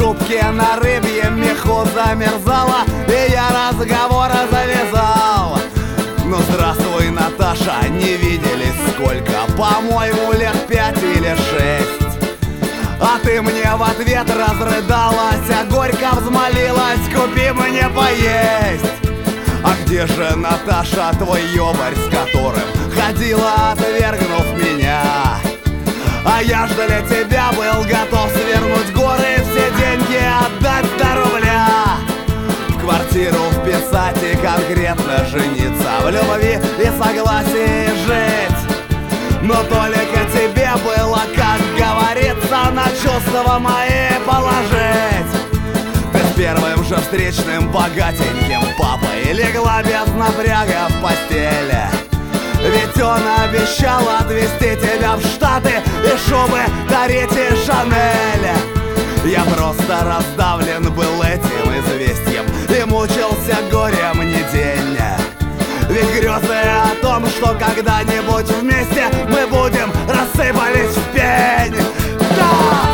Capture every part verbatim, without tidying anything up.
шубке на рыбьем меху замерзала, и я разговора завязал. Ну здравствуй, Наташа, не виделись сколько, по-моему, лет пять или шесть. А ты мне в ответ разрыдалась, а горько взмолилась: купи мне поесть. А где же, Наташа, твой ёбарь, с которым ходила, отвергнув меня? А я ж для тебя был готов свернуть горы, все деньги отдать до рубля, в квартиру вписать и конкретно жениться, в любви и согласии жить. Но только тебе было, как говорится, на чувства мои положить. Ты с первым же встречным богатеньким папой легла без напряга в постели, ведь он обещал отвезти тебя в Штаты и шубы дарить и Шанель. Я просто раздавлен был этим известием и мучился горем не день. Ведь грезы о том, что когда-нибудь вместе мы будем, рассыпались в пень. Да!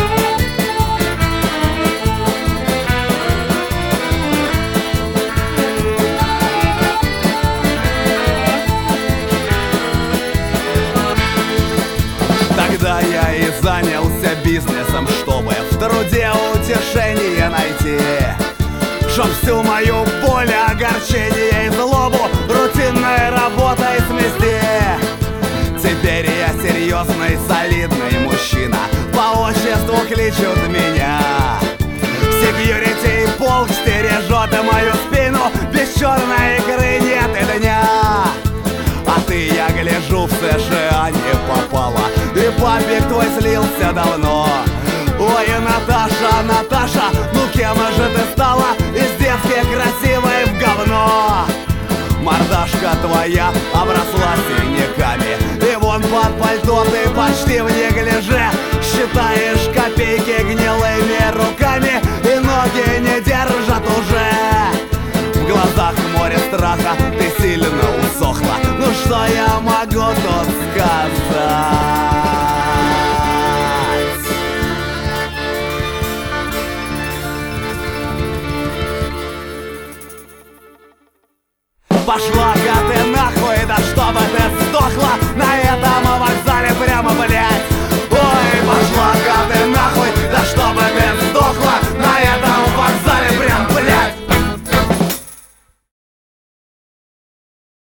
Тогда я и занялся бизнесом, чтобы в труде утешение найти, чтоб всю мою боль, огорчение и злобу рутинной работой смести. Теперь я серьезный, солидный мужчина, по отчеству кличут меня. Секьюрити и полк стережет мою спину, без черной икры нет и дня. А ты, я гляжу, в США не попала, и папик твой слился давно. Ой, Наташа, Наташа, ну кем же ты стала из девки красивой в говно? Мордашка твоя обросла синяками, и вон под пальто ты почти в неглиже считаешь копейки гнилыми руками, и ноги не держат уже. В глазах море страха, ты сильно усохла, ну что я могу тут сказать? Пошла